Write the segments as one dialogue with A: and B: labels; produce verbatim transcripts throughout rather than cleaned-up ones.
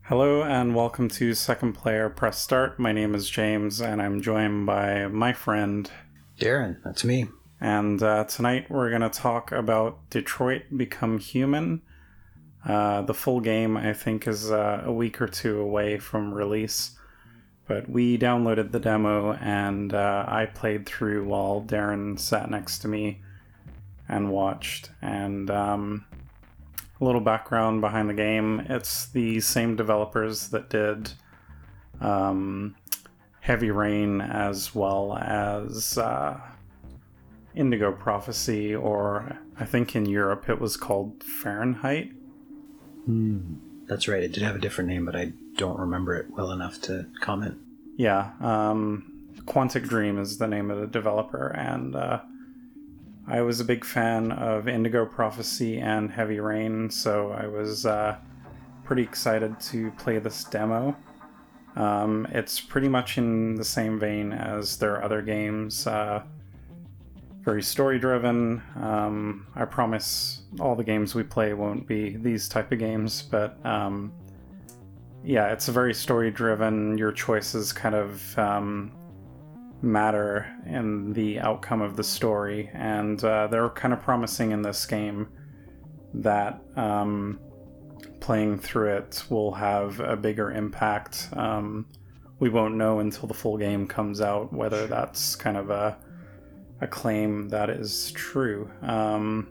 A: Hello and welcome to Second Player Press Start. My name is James and I'm joined by my friend
B: Darren. That's me.
A: And uh, tonight we're going to talk about Detroit Become Human. Uh, the full game, I think, is uh, a week or two away from release. But we downloaded the demo and uh, I played through while Darren sat next to me and watched. And um, a little background behind the game. It's the same developers that did um, Heavy Rain as well as uh, Indigo Prophecy, or I think in Europe it was called Fahrenheit.
B: Hmm. That's right. It did have a different name, but I don't remember it well enough to comment.
A: Yeah. Um, Quantic Dream is the name of the developer, and uh, I was a big fan of Indigo Prophecy and Heavy Rain, so I was uh, pretty excited to play this demo. Um, it's pretty much in the same vein as their other games. Uh, very story-driven. Um, I promise all the games we play won't be these type of games, but um, yeah, it's a very story-driven. Your choices kind of um, matter in the outcome of the story, and uh, they're kind of promising in this game that um, playing through it will have a bigger impact. Um, we won't know until the full game comes out whether that's kind of a a claim that is true. Um,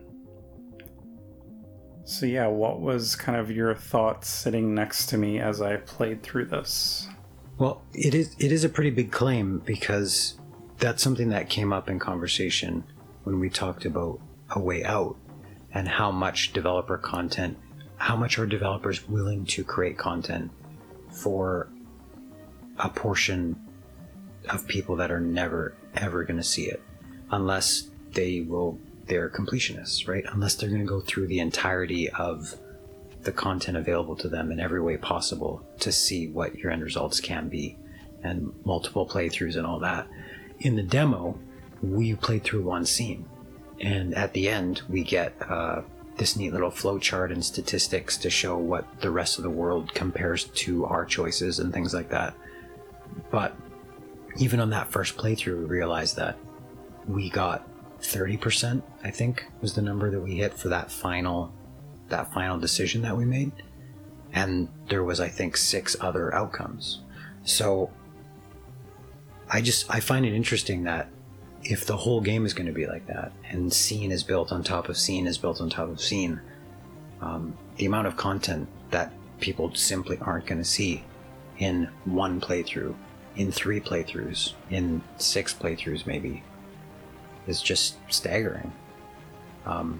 A: so yeah, what was kind of your thoughts sitting next to me as I played through this?
B: Well, it is it is a pretty big claim because that's something that came up in conversation when we talked about A Way Out and how much developer content, how much are developers willing to create content for a portion of people that are never ever going to see it, unless they will they're completionists, right? Unless they're going to go through the entirety of the content available to them in every way possible to see what your end results can be, and multiple playthroughs and all that. In the demo, we played through one scene, and at the end we get uh, this neat little flowchart and statistics to show what the rest of the world compares to our choices and things like that. But even on that first playthrough, we realized that we got thirty percent, I think, was the number that we hit for that final that final decision that we made, and there was, I think, six other outcomes. So I just I find it interesting that if the whole game is going to be like that, and scene is built on top of scene is built on top of scene, um, the amount of content that people simply aren't going to see in one playthrough, in three playthroughs, in six playthroughs maybe, is just staggering. Um,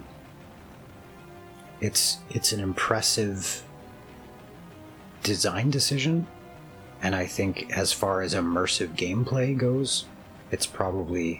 B: It's it's an impressive design decision, and I think as far as immersive gameplay goes, it's probably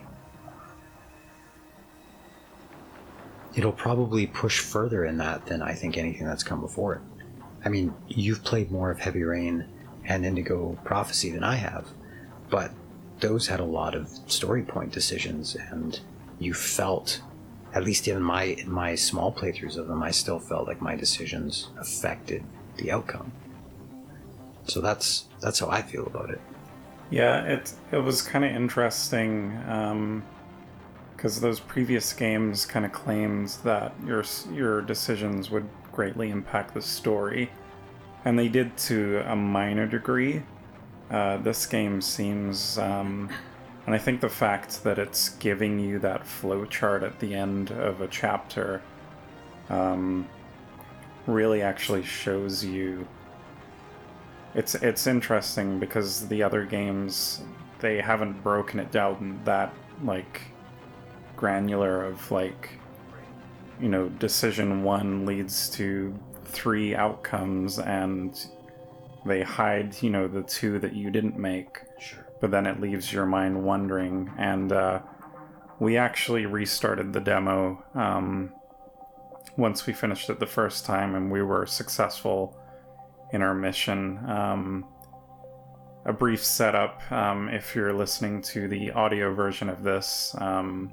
B: it'll probably push further in that than I think anything that's come before it. I mean, you've played more of Heavy Rain and Indigo Prophecy than I have, but those had a lot of story point decisions, and you felt, at least in my in my small playthroughs of them, I still felt like my decisions affected the outcome. So that's that's how I feel about it.
A: Yeah, it it was kind of interesting because um, those previous games kind of claimed that your your decisions would greatly impact the story, and they did to a minor degree. Uh, this game seems, um, and I think the fact that it's giving you that flowchart at the end of a chapter um, really actually shows you. It's it's interesting because the other games, they haven't broken it down that like granular of like, you know, decision one leads to three outcomes and they hide, you know, the two that you didn't make.
B: Sure.
A: But then it leaves your mind wondering. And uh, we actually restarted the demo um, once we finished it the first time, and we were successful in our mission. Um, a brief setup, um, if you're listening to the audio version of this, um,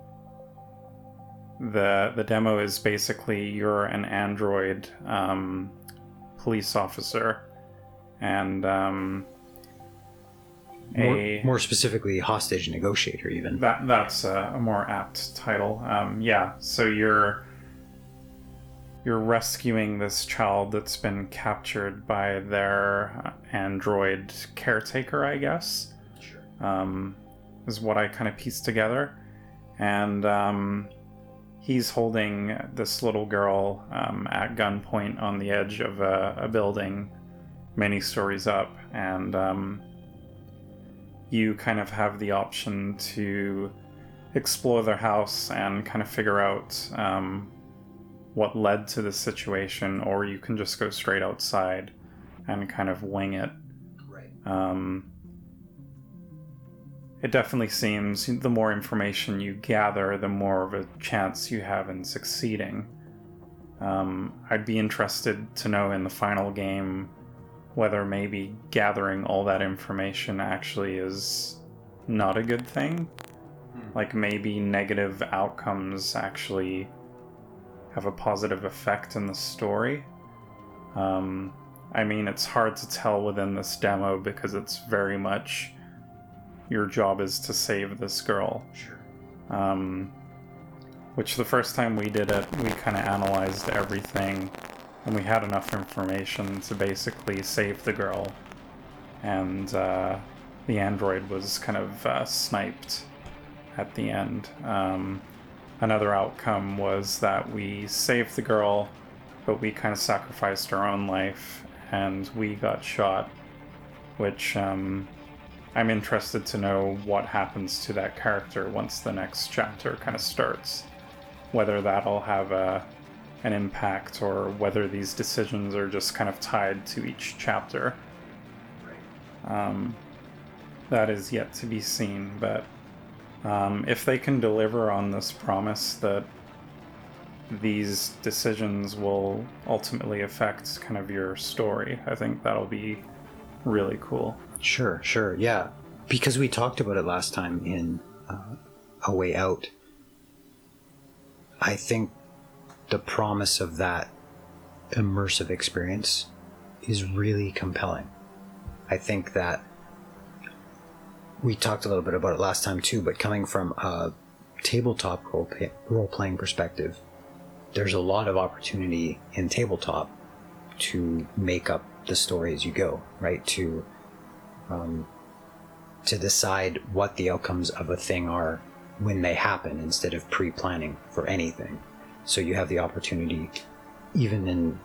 A: the the demo is basically you're an android um, police officer, and um,
B: more,
A: a
B: more specifically, hostage negotiator. Even
A: that that's a, a more apt title. Um, yeah, so you're you're rescuing this child that's been captured by their android caretaker, I guess.
B: Sure.
A: Um, is what I kind of pieced together, and um, he's holding this little girl um, at gunpoint on the edge of a, a building many stories up, and um, you kind of have the option to explore their house and kind of figure out um, what led to this situation, or you can just go straight outside and kind of wing it.
B: Right.
A: Um, it definitely seems the more information you gather, the more of a chance you have in succeeding. Um, I'd be interested to know in the final game whether maybe gathering all that information actually is not a good thing.
B: Hmm.
A: Like maybe negative outcomes actually have a positive effect in the story. Um, I mean, it's hard to tell within this demo because it's very much your job is to save this girl.
B: Sure.
A: Um, which the first time we did it, we kind of analyzed everything and we had enough information to basically save the girl. And uh, the android was kind of uh, sniped at the end. Um, Another outcome was that we saved the girl, but we kind of sacrificed our own life, and we got shot, which um, I'm interested to know what happens to that character once the next chapter kind of starts. Whether that'll have a, an impact, or whether these decisions are just kind of tied to each chapter. Um, that is yet to be seen, but Um, if they can deliver on this promise that these decisions will ultimately affect kind of your story, I think that'll be really cool.
B: Sure, sure, yeah. Because we talked about it last time in uh, A Way Out, I think the promise of that immersive experience is really compelling. I think that we talked a little bit about it last time too, but coming from a tabletop role, role playing perspective, there's a lot of opportunity in tabletop to make up the story as you go, right? To um, to decide what the outcomes of a thing are when they happen, instead of pre-planning for anything. So you have the opportunity, even in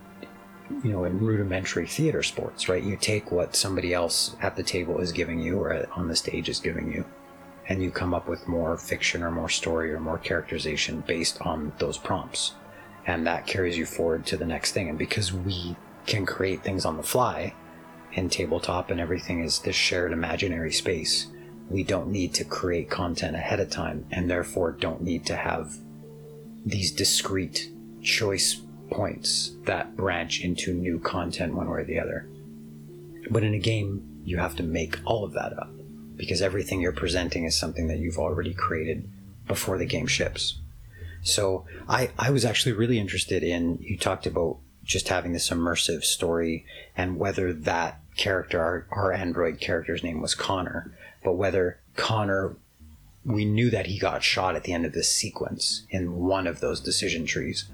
B: you know, in rudimentary theater sports, right? You take what somebody else at the table is giving you, or on the stage is giving you, and you come up with more fiction or more story or more characterization based on those prompts. And that carries you forward to the next thing. And because we can create things on the fly in tabletop and everything is this shared imaginary space, we don't need to create content ahead of time, and therefore don't need to have these discrete choice points that branch into new content one way or the other. But in a game, you have to make all of that up, because everything you're presenting is something that you've already created before the game ships. So I, I was actually really interested in, you talked about just having this immersive story, and whether that character, our, our android character's name was Connor, but whether Connor, we knew that he got shot at the end of this sequence in one of those decision trees.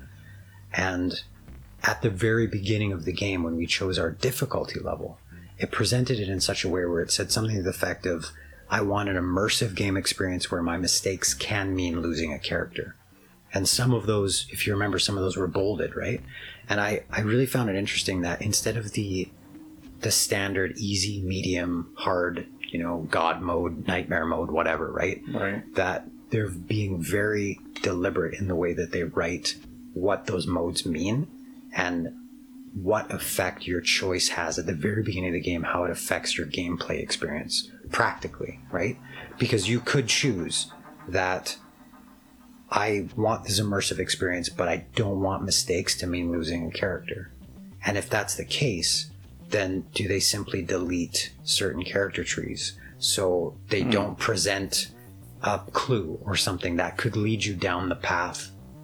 B: And at the very beginning of the game, when we chose our difficulty level, it presented it in such a way where it said something to the effect of, I want an immersive game experience where my mistakes can mean losing a character. And some of those, if you remember, some of those were bolded, right? And I, I really found it interesting that instead of the the standard easy, medium, hard, you know, God mode, nightmare mode, whatever, right?
A: Right.
B: That they're being very deliberate in the way that they write what those modes mean and what effect your choice has at the very beginning of the game, how it affects your gameplay experience practically, right? Because you could choose that I want this immersive experience, but I don't want mistakes to mean losing a character. And if that's the case, then do they simply delete certain character trees so they mm. don't present a clue or something that could lead you down the path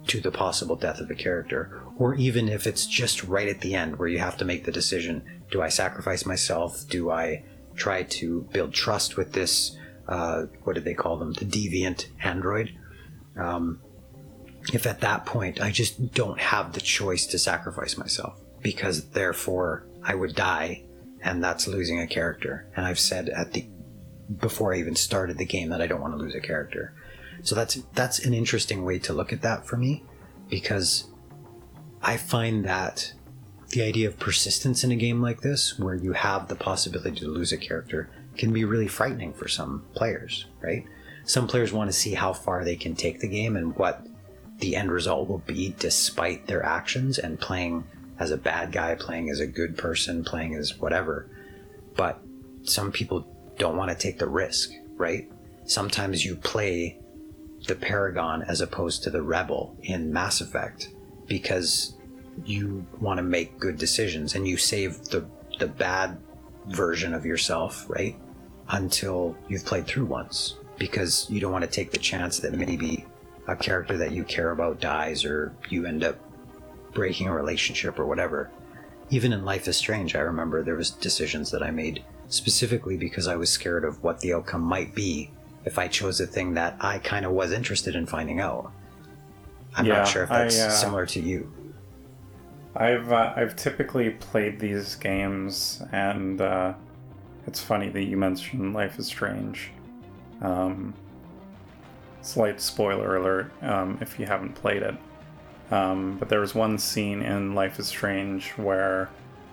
B: to the possible death of a character, or even if it's just right at the end where you have to make the decision, do I sacrifice myself? Do I try to build trust with this, uh, what did they call them, the deviant android? Um, if at that point I just don't have the choice to sacrifice myself, because therefore I would die, and that's losing a character. And I've said at the before I even started the game that I don't want to lose a character. So that's that's an interesting way to look at that for me, because I find that the idea of persistence in a game like this, where you have the possibility to lose a character, can be really frightening for some players, right? Some players want to see how far they can take the game and what the end result will be despite their actions, and playing as a bad guy, playing as a good person, playing as whatever. But some people don't want to take the risk, right? Sometimes you play the Paragon as opposed to the Rebel in Mass Effect because you want to make good decisions, and you save the the bad version of yourself, right, until you've played through once, because you don't want to take the chance that maybe a character that you care about dies, or you end up breaking a relationship or whatever. Even in Life is Strange, I remember there was decisions that I made specifically because I was scared of what the outcome might be if I chose a thing that I kind of was interested in finding out. I'm
A: yeah,
B: not sure if that's
A: I, uh,
B: similar to you.
A: I've uh, I've typically played these games, and uh, it's funny that you mentioned Life is Strange. Um, slight spoiler alert um, if you haven't played it. Um, but there was one scene in Life is Strange where,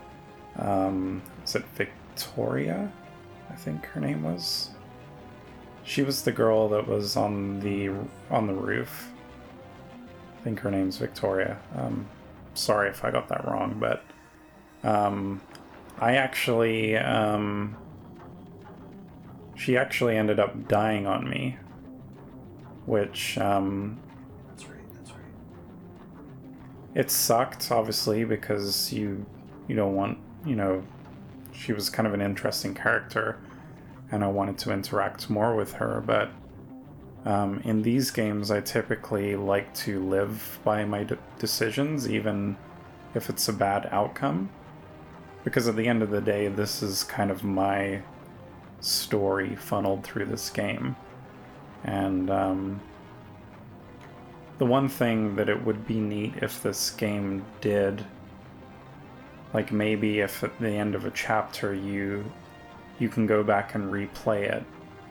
A: um, is it Victoria? I think her name was. She was the girl that was on the on the roof. I think her name's Victoria. Um, sorry if I got that wrong, but um, I actually, um, she actually ended up dying on me, which um,
B: That's right. That's right.
A: it sucked, obviously, because you you don't want, you know, she was kind of an interesting character, and I wanted to interact more with her, but um, in these games I typically like to live by my de- decisions, even if it's a bad outcome, because at the end of the day, this is kind of my story funneled through this game. And um, the one thing that it would be neat if this game did, like maybe if at the end of a chapter you you can go back and replay it,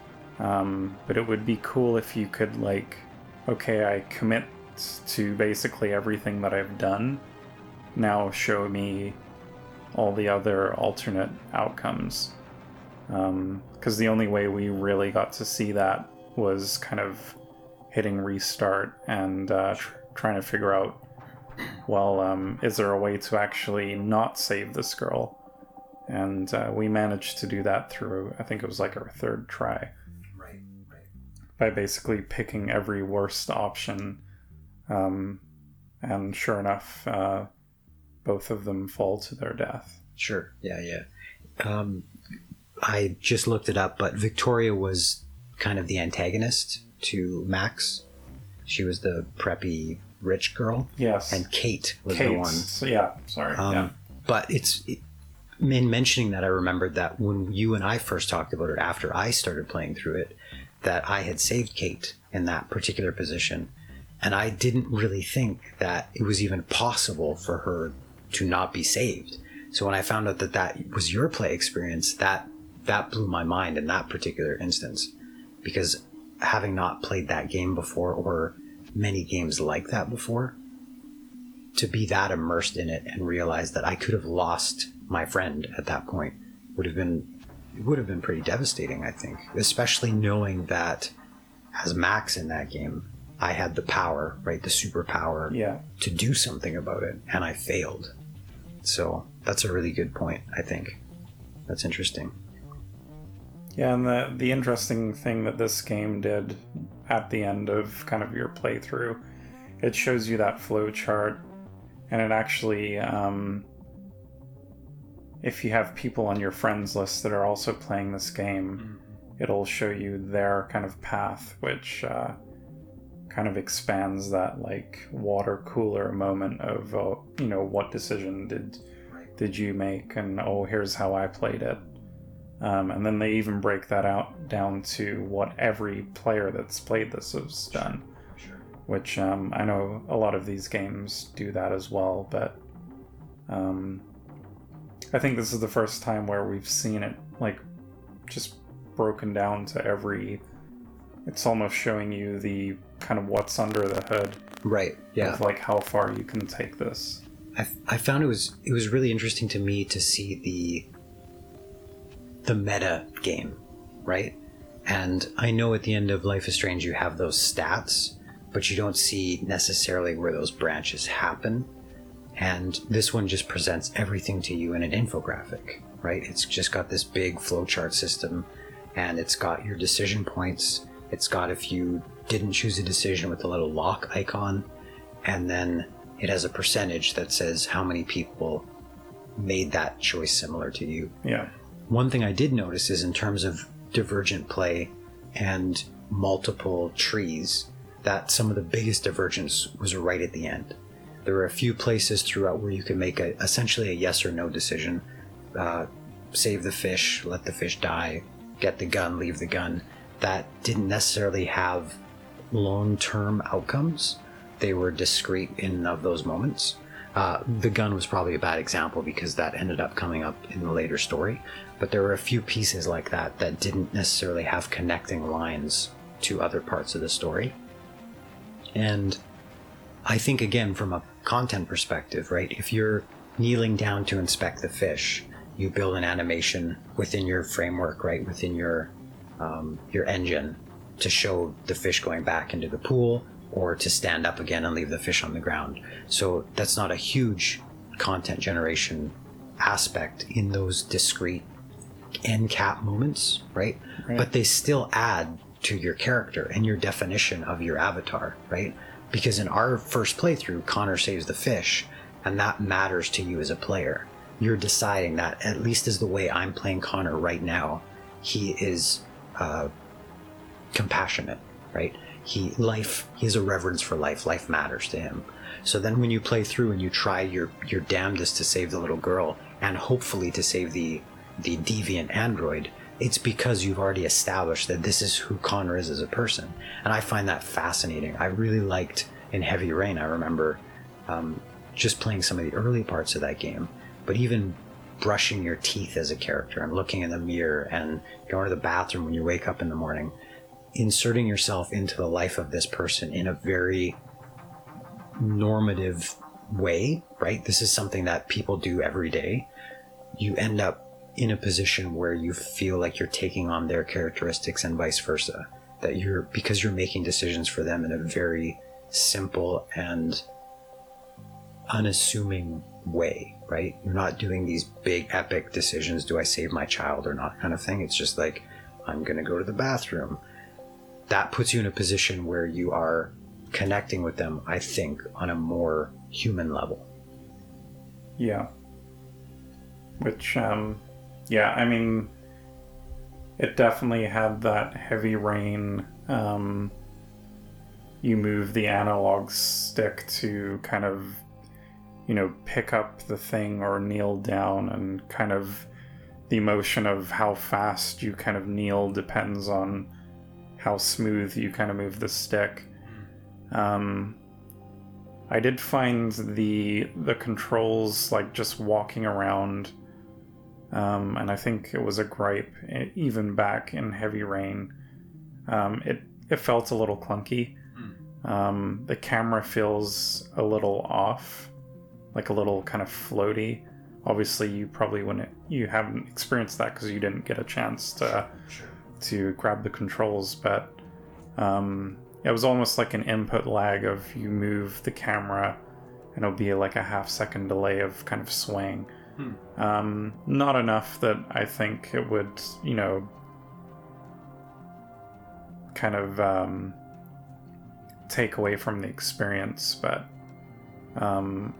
A: um, but it would be cool if you could, like, okay, I commit to basically everything that I've done, now show me all the other alternate outcomes, because um, the only way we really got to see that was kind of hitting restart and uh, tr- trying to figure out, well, um, is there a way to actually not save this girl? And uh, we managed to do that through, I think it was like our third try.
B: Right, right.
A: By basically picking every worst option. Um, and sure enough, uh, both of them fall to their death.
B: Sure, yeah, yeah. Um, I just looked it up, but Victoria was kind of the antagonist to Max. She was the preppy rich girl.
A: Yes.
B: And Kate was
A: Kate.
B: the one.
A: So, yeah, sorry.
B: Um,
A: yeah.
B: But it's... It, in mentioning that, I remembered that when you and I first talked about it, after I started playing through it, that I had saved Kate in that particular position. And I didn't really think that it was even possible for her to not be saved. So when I found out that that was your play experience, that that blew my mind in that particular instance. Because having not played that game before, or many games like that before, to be that immersed in it and realize that I could have lost my friend at that point would have been it would have been pretty devastating, I think, especially knowing that as Max in that game, I had the power, right, the superpower,
A: yeah.
B: to do something about it, and I failed. So that's a really good point, I think. That's interesting.
A: Yeah, and the the interesting thing that this game did at the end of kind of your playthrough, it shows you that flow chart, and it actually um if you have people on your friends list that are also playing this game, mm-hmm. it'll show you their kind of path, which uh, kind of expands that like water cooler moment of uh, you know, what decision did did you make, and oh, here's how I played it. Um, and then they even break that out down to what every player that's played this has done,
B: Sure.
A: which um, I know a lot of these games do that as well, but um, I think this is the first time where we've seen it like just broken down to every. It's almost showing you the kind of what's under the hood,
B: Right. Yeah.
A: of like how far you can take this.
B: I, I found it was it was really interesting to me to see the the meta game, right? And I know at the end of Life is Strange you have those stats, but you don't see necessarily where those branches happen. And this one just presents everything to you in an infographic, right? It's just got this big flowchart system, and it's got your decision points. It's got if you didn't choose a decision with the little lock icon, and then it has a percentage that says how many people made that choice similar to you.
A: Yeah.
B: One thing I did notice is in terms of divergent play and multiple trees, that some of the biggest divergence was right at the end. There were a few places throughout where you could make a, essentially a yes or no decision. Uh, save the fish, let the fish die, get the gun, leave the gun. That didn't necessarily have long-term outcomes. They were discrete in and of those moments. Uh, the gun was probably a bad example because that ended up coming up in the later story. But there were a few pieces like that that didn't necessarily have connecting lines to other parts of the story. And I think, again, from a content perspective, right, if you're kneeling down to inspect the fish, you build an animation within your framework, right, within your um, your engine to show the fish going back into the pool or to stand up again and leave the fish on the ground. So that's not a huge content generation aspect in those discrete end cap moments, right?
A: Right.
B: But they still add to your character and your definition of your avatar, right? Because in our first playthrough, Connor saves the fish, and that matters to you as a player. You're deciding that, at least as the way I'm playing Connor right now, he is uh, compassionate, right? He life he has a reverence for life. Life matters to him. So then when you play through and you try your your damnedest to save the little girl and hopefully to save the the deviant android, it's because you've already established that this is who Connor is as a person. And I find that fascinating. I really liked in Heavy Rain, I remember um, just playing some of the early parts of that game, but even brushing your teeth as a character and looking in the mirror and going to the bathroom when you wake up in the morning, inserting yourself into the life of this person in a very normative way, right? This is something that people do every day. You end up in a position where you feel like you're taking on their characteristics and vice versa, that you're, because you're making decisions for them in a very simple and unassuming way, right? You're not doing these big epic decisions, do I save my child or not, kind of thing. It's just like, I'm gonna go to the bathroom. That puts you in a position where you are connecting with them, I think, on a more human level.
A: Yeah. Which, um, yeah, I mean, it definitely had that Heavy Rain, um, you move the analog stick to kind of, you know, pick up the thing or kneel down, and kind of the motion of how fast you kind of kneel depends on how smooth you kind of move the stick. Um, I did find the the controls, like just walking around, um, and I think it was a gripe even back in Heavy Rain. Um, it it felt a little clunky. Um, the camera feels a little off, like a little kind of floaty. Obviously, you probably wouldn't, you haven't experienced that because you didn't get a chance to
B: Sure.
A: to grab the controls, but um, it was almost like an input lag of you move the camera and it'll be like a half second delay of kind of swaying.
B: Hmm.
A: Um, not enough that I think it would, you know, kind of um, take away from the experience, but um,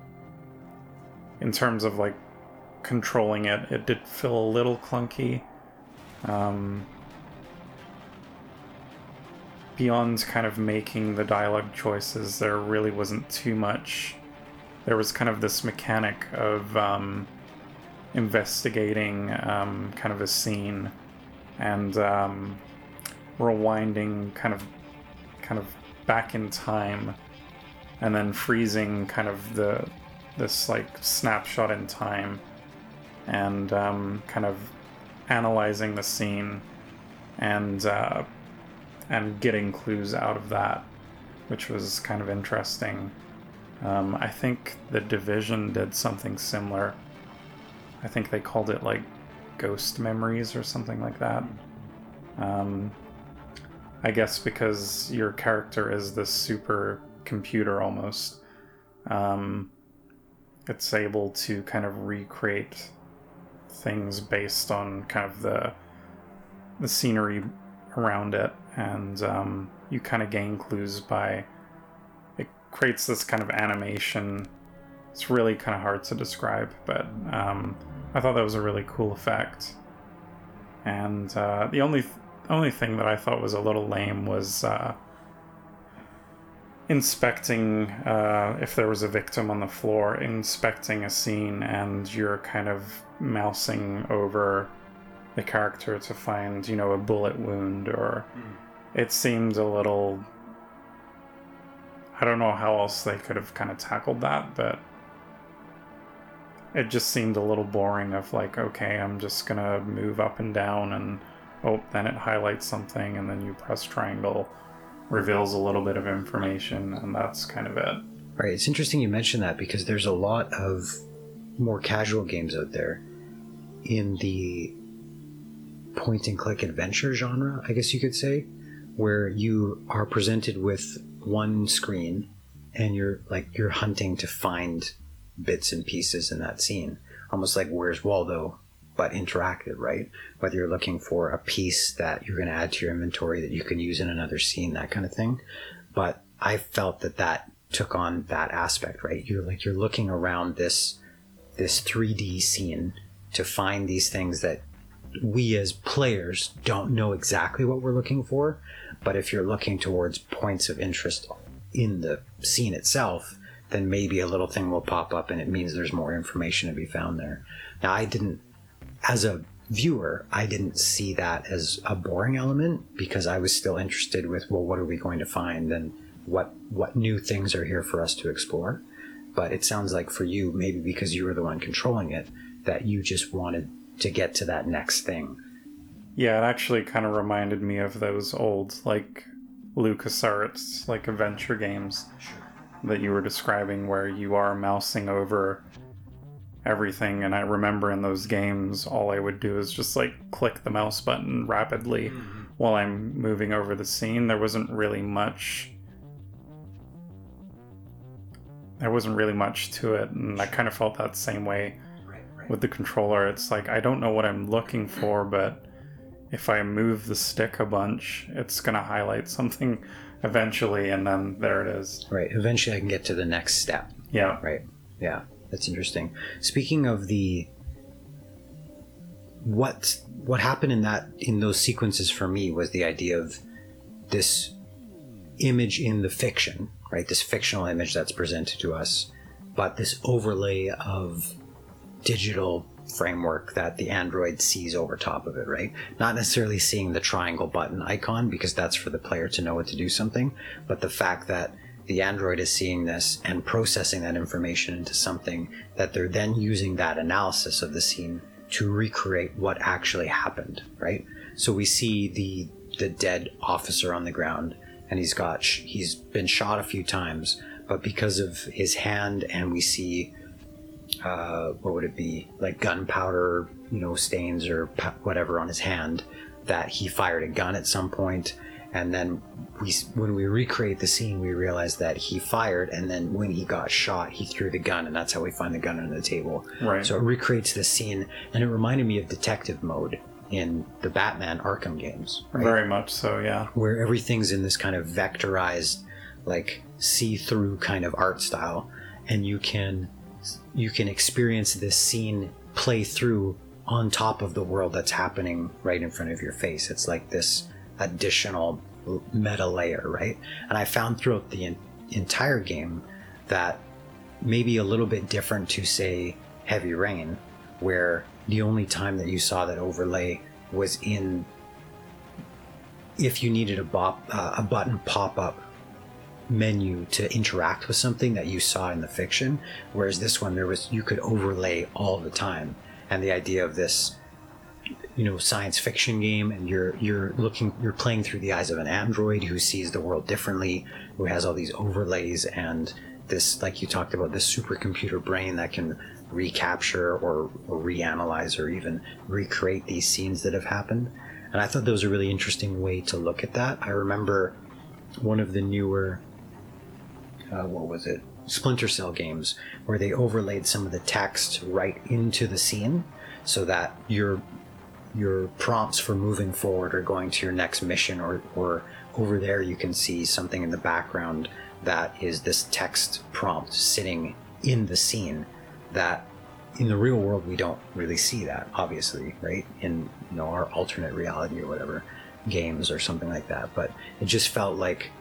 A: in terms of like controlling it, it did feel a little clunky. Um, beyond kind of making the dialogue choices, there really wasn't too much. There was kind of this mechanic of um, investigating um, kind of a scene and um, rewinding kind of kind of back in time, and then freezing kind of the this like snapshot in time, and um, kind of analyzing the scene and uh, and getting clues out of that, which was kind of interesting. Um, I think The Division did something similar. I think they called it like Ghost Memories or something like that. Um, I guess because your character is this super computer almost, um, it's able to kind of recreate things based on kind of the the scenery around it, and um, you kind of gain clues by it creates this kind of animation. It's really kind of hard to describe, but um, I thought that was a really cool effect. And uh, the only th- only thing that I thought was a little lame was uh, inspecting uh, if there was a victim on the floor, inspecting a scene, and you're kind of mousing over the character to find, you know, a bullet wound, or mm. It seemed a little... I don't know how else they could have kind of tackled that, but it just seemed a little boring of like, okay, I'm just gonna move up and down, and oh, then it highlights something, and then you press triangle, reveals a little bit of information, and that's kind of it.
B: Right. It's interesting you mentioned that, because there's a lot of more casual games out there in the point and click adventure genre, I guess you could say, where you are presented with one screen and you're like you're hunting to find bits and pieces in that scene, almost like Where's Waldo, but interactive, right? Whether you're looking for a piece that you're going to add to your inventory that you can use in another scene, that kind of thing. But I felt that that took on that aspect, right? You're like you're looking around this this three D scene to find these things that we as players don't know exactly what we're looking for. But if you're looking towards points of interest in the scene itself, then maybe a little thing will pop up and it means there's more information to be found there. Now, I didn't, as a viewer, I didn't see that as a boring element, because I was still interested with, well, what are we going to find, and what what new things are here for us to explore. But it sounds like for you, maybe because you were the one controlling it, that you just wanted to get to that next thing.
A: Yeah, it actually kind of reminded me of those old, like, LucasArts, like, adventure games that you were describing, where you are mousing over everything. And I remember in those games, all I would do is just, like, click the mouse button rapidly mm-hmm. while I'm moving over the scene. There wasn't really much... There wasn't really much to it, and I kind of felt that same way right, right. with the controller. It's like, I don't know what I'm looking for, but if I move the stick a bunch, it's going to highlight something eventually, and then there it is.
B: Right. Eventually I can get to the next step.
A: Yeah.
B: Right. Yeah. That's interesting. Speaking of the... What what happened in that in those sequences for me was the idea of this image in the fiction, right? This fictional image that's presented to us, but this overlay of digital framework that the android sees over top of it, right? Not necessarily seeing the triangle button icon, because that's for the player to know what to do something, but the fact that the android is seeing this and processing that information into something that they're then using that analysis of the scene to recreate what actually happened, right? So we see the the dead officer on the ground, and he's got he's been shot a few times, but because of his hand, and we see uh, what would it be, like gunpowder, you know, stains or whatever on his hand, that he fired a gun at some point. And then we, when we recreate the scene, we realize that he fired, and then when he got shot, he threw the gun, and that's how we find the gun under the table.
A: Right.
B: So it recreates the scene, and it reminded me of detective mode in the Batman Arkham games. Right?
A: Very much so, yeah.
B: Where everything's in this kind of vectorized, like see-through kind of art style, and you can you can experience this scene play through on top of the world that's happening right in front of your face. It's like this additional meta layer, right? And I found throughout the en- entire game that maybe a little bit different to, say, Heavy Rain, where the only time that you saw that overlay was in if you needed a, bop, uh, a button pop-up menu to interact with something that you saw in the fiction, whereas this one there was you could overlay all the time. And the idea of this, you know, science fiction game, and you're you're looking you're playing through the eyes of an android who sees the world differently, who has all these overlays, and this, like you talked about, this supercomputer brain that can recapture or, or reanalyze or even recreate these scenes that have happened. And I thought that was a really interesting way to look at that. I remember one of the newer uh, what was it Splinter Cell games where they overlaid some of the text right into the scene so that your your prompts for moving forward or going to your next mission, or, or over there you can see something in the background that is this text prompt sitting in the scene that in the real world we don't really see that, obviously, right? In, you know, our alternate reality or whatever games or something like that. But it just felt like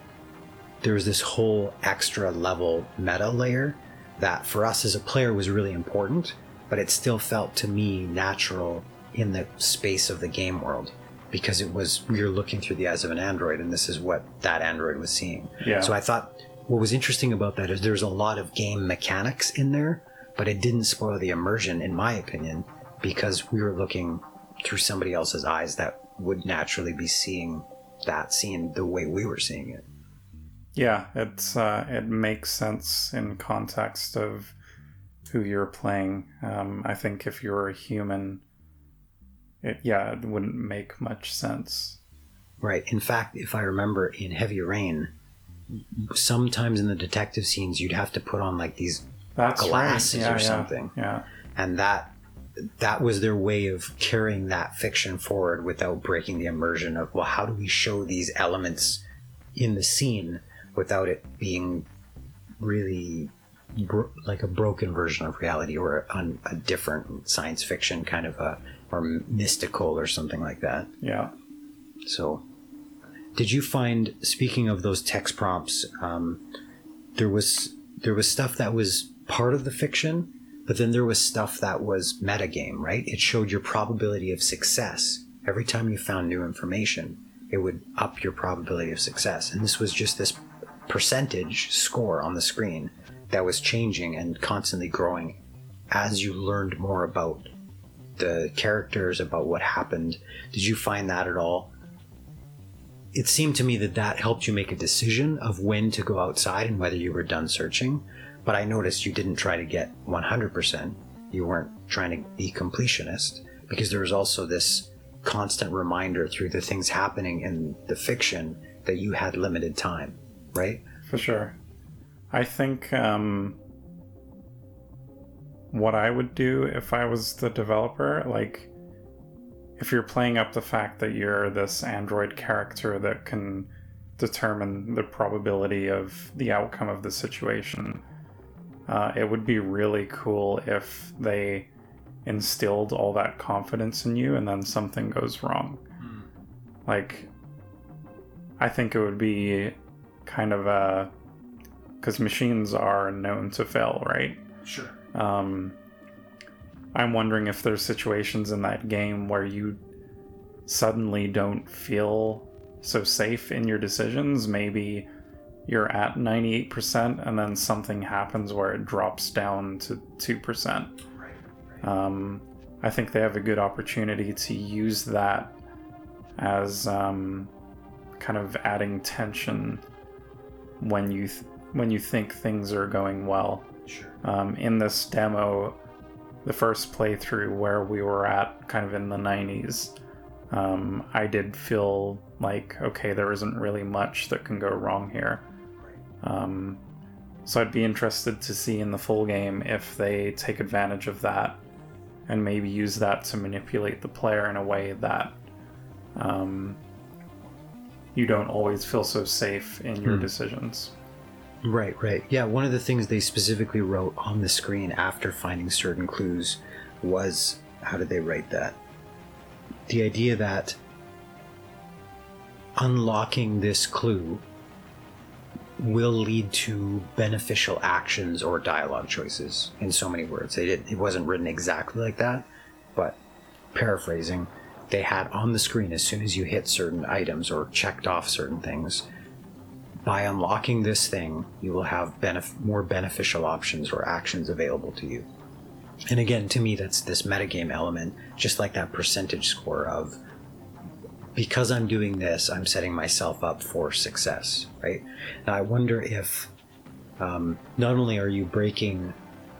B: there was this whole extra level meta layer that for us as a player was really important, but it still felt to me natural in the space of the game world, because it was, we were looking through the eyes of an android, and this is what that android was seeing.
A: Yeah.
B: So I thought what was interesting about that is there's a lot of game mechanics in there, but it didn't spoil the immersion, in my opinion, because we were looking through somebody else's eyes that would naturally be seeing that scene the way we were seeing it.
A: Yeah, it's uh, it makes sense in context of who you're playing. Um, I think if you're a human, it yeah, it wouldn't make much sense.
B: Right. In fact, if I remember in Heavy Rain, sometimes in the detective scenes, you'd have to put on like these
A: That's
B: glasses
A: right. yeah,
B: or
A: yeah,
B: something.
A: Yeah.
B: And that that was their way of carrying that fiction forward without breaking the immersion of, well, how do we show these elements in the scene without it being really bro- like a broken version of reality, or a, a different science fiction kind of a, or mystical or something like that.
A: Yeah.
B: So did you find, speaking of those text prompts, um, there was there was stuff that was part of the fiction, but then there was stuff that was metagame, right? It showed your probability of success. Every time you found new information, it would up your probability of success. And this was just this percentage score on the screen that was changing and constantly growing as you learned more about the characters, about what happened. Did you find that at all? It seemed to me that that helped you make a decision of when to go outside and whether you were done searching. But I noticed you didn't try to get one hundred percent. You weren't trying to be completionist, because there was also this constant reminder through the things happening in the fiction that you had limited time, right?
A: For sure. I think um, what I would do if I was the developer, like, if you're playing up the fact that you're this android character that can determine the probability of the outcome of the situation, uh, it would be really cool if they instilled all that confidence in you and then something goes wrong. Mm. Like, I think it would be kind of a... because machines are known to fail, right?
B: Sure.
A: Um, I'm wondering if there's situations in that game where you suddenly don't feel so safe in your decisions. Maybe you're at ninety-eight percent and then something happens where it drops down to two percent.
B: Right, right.
A: Um, I think they have a good opportunity to use that as um, kind of adding tension when you th- when you think things are going well.
B: Sure. Um,
A: in this demo, the first playthrough where we were at kind of in the nineties, um, I did feel like, okay, there isn't really much that can go wrong here. Um, so I'd be interested to see in the full game if they take advantage of that and maybe use that to manipulate the player in a way that um, you don't always feel so safe in your hmm. decisions.
B: Right, right. Yeah, one of the things they specifically wrote on the screen after finding certain clues was, how did they write that? The idea that unlocking this clue will lead to beneficial actions or dialogue choices, in so many words. It, it wasn't written exactly like that, but paraphrasing, they had on the screen, as soon as you hit certain items or checked off certain things, by unlocking this thing, you will have benef- more beneficial options or actions available to you. And again, to me, that's this metagame element, just like that percentage score of, because I'm doing this, I'm setting myself up for success, right? Now, I wonder if um, not only are you breaking,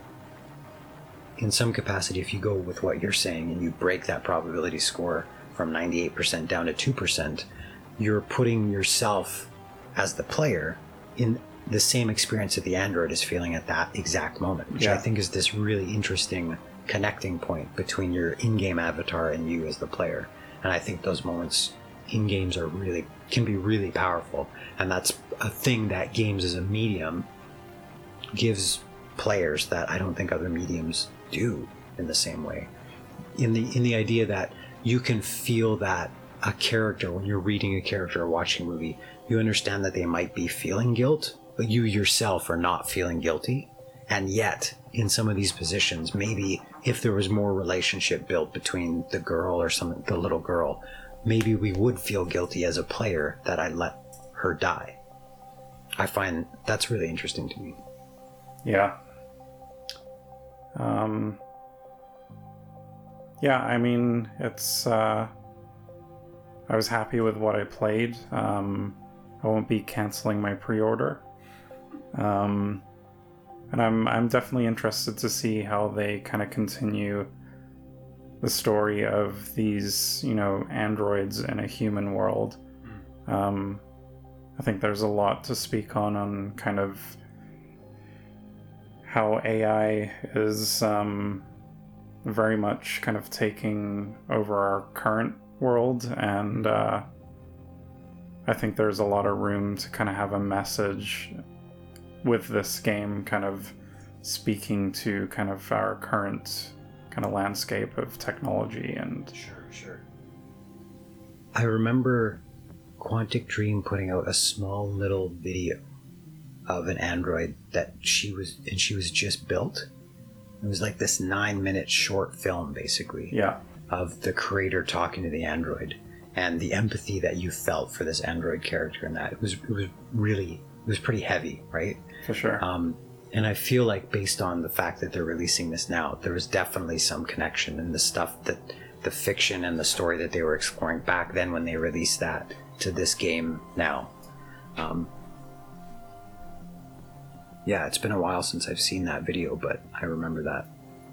B: in some capacity, if you go with what you're saying and you break that probability score from ninety-eight percent down to two percent, you're putting yourself as the player in the same experience that the android is feeling at that exact moment, which yeah. I think is this really interesting connecting point between your in-game avatar and you as the player. And I think those moments in games are really can be really powerful, and that's a thing that games as a medium gives players that I don't think other mediums do in the same way. In the in the idea that you can feel that a character, when you're reading a character or watching a movie, you understand that they might be feeling guilt, but you yourself are not feeling guilty. And yet, in some of these positions, maybe if there was more relationship built between the girl or some the little girl, maybe we would feel guilty as a player that I let her die. I find that's really interesting to me.
A: Yeah. Um. Yeah, I mean, it's. Uh, I was happy with what I played. Um, I won't be canceling my pre-order. Um. And I'm I'm definitely interested to see how they kind of continue the story of these, you know, androids in a human world. Um, I think there's a lot to speak on on kind of how A I is um, very much kind of taking over our current world, and uh, I think there's a lot of room to kind of have a message with this game kind of speaking to kind of our current kind of landscape of technology. And
B: sure sure I remember Quantic Dream putting out a small little video of an android that she was and she was just built. It was like this nine minute short film, basically,
A: yeah
B: of the creator talking to the android and the empathy that you felt for this android character. And that it was it was really it was pretty heavy, right?
A: For sure.
B: Um, and I feel like based on the fact that they're releasing this now, there was definitely some connection in the stuff that the fiction and the story that they were exploring back then when they released that to this game now. Um, yeah, it's been a while since I've seen that video, but I remember that.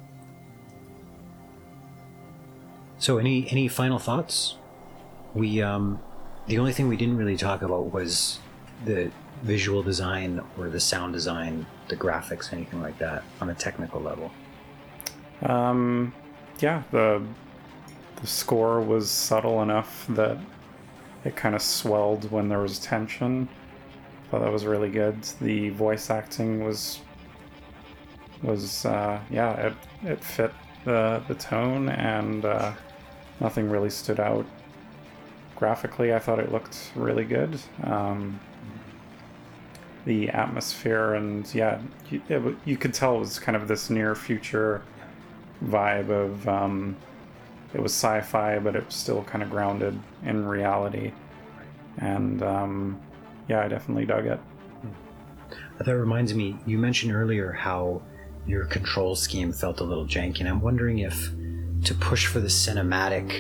B: So any any final thoughts? We um, the only thing we didn't really talk about was the visual design or the sound design, the graphics, anything like that on a technical level.
A: Um, yeah, the the score was subtle enough that it kind of swelled when there was tension. Thought that was really good. The voice acting was was uh, yeah, it it fit the the tone, and uh, nothing really stood out. Graphically, I thought it looked really good. Um, the atmosphere, and yeah, you, it, you could tell it was kind of this near future vibe of um, it was sci-fi, but it was still kind of grounded in reality. And um, yeah, I definitely dug it.
B: That reminds me, you mentioned earlier how your control scheme felt a little janky, and I'm wondering if to push for the cinematic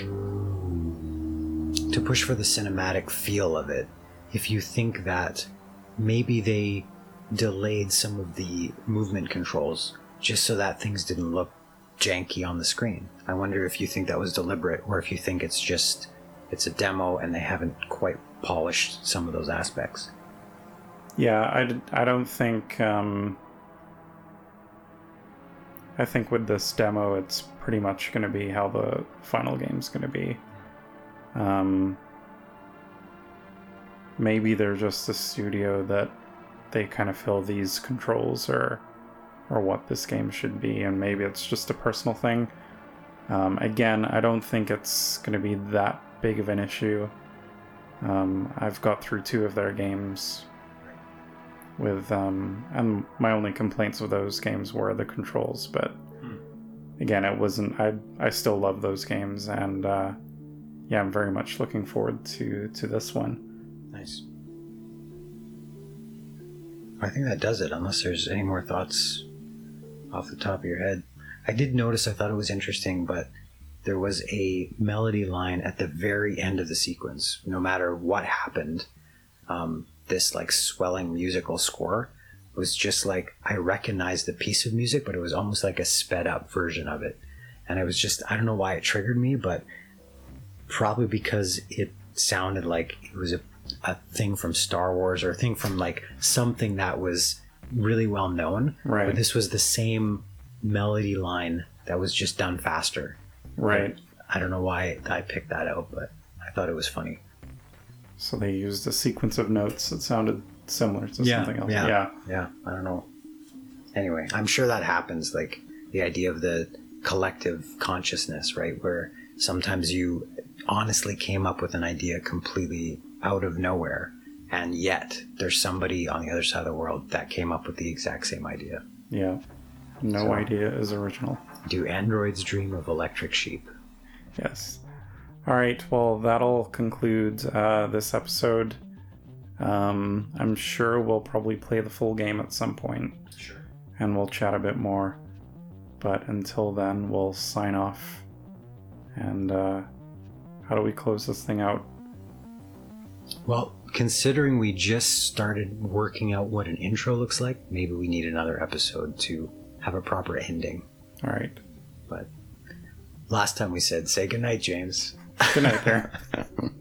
B: to push for the cinematic feel of it, if you think that maybe they delayed some of the movement controls just so that things didn't look janky on the screen. I wonder if you think that was deliberate, or if you think it's just it's a demo and they haven't quite polished some of those aspects.
A: Yeah, I, I don't think um, I think with this demo it's pretty much going to be how the final game's going to be. Um, maybe they're just a studio that they kind of feel these controls are or what this game should be, and maybe it's just a personal thing. Um, again, I don't think it's going to be that big of an issue. Um, I've got through two of their games with, um, and my only complaints with those games were the controls, but hmm. again, it wasn't, I I still love those games, and uh, yeah, I'm very much looking forward to, to this one.
B: Nice. I think that does it, unless there's any more thoughts off the top of your head. I did notice, I thought it was interesting, but there was a melody line at the very end of the sequence. No matter what happened, um, this like swelling musical score was just like, I recognized the piece of music, but it was almost like a sped up version of it. And it was just, I don't know why it triggered me, but probably because it sounded like it was a a thing from Star Wars, or a thing from like something that was really well known.
A: Right.
B: But this was the same melody line that was just done faster.
A: Right.
B: And I don't know why I picked that out, but I thought it was funny.
A: So they used a sequence of notes that sounded similar to
B: yeah,
A: something else.
B: Yeah.
A: Yeah.
B: Yeah. I don't know. Anyway, I'm sure that happens. Like the idea of the collective consciousness, right? Where sometimes you honestly came up with an idea completely out of nowhere, and yet there's somebody on the other side of the world that came up with the exact same idea.
A: Yeah. No
B: So,
A: idea is original.
B: Do androids dream of electric sheep?
A: Yes. All right. Well, that'll conclude uh, this episode. Um, I'm sure we'll probably play the full game at some point.
B: Sure.
A: And we'll chat a bit more. But until then, we'll sign off. And uh, how do we close this thing out?
B: Well, considering we just started working out what an intro looks like, maybe we need another episode to have a proper ending.
A: All right.
B: But last time we said, say goodnight, James.
A: Good night there.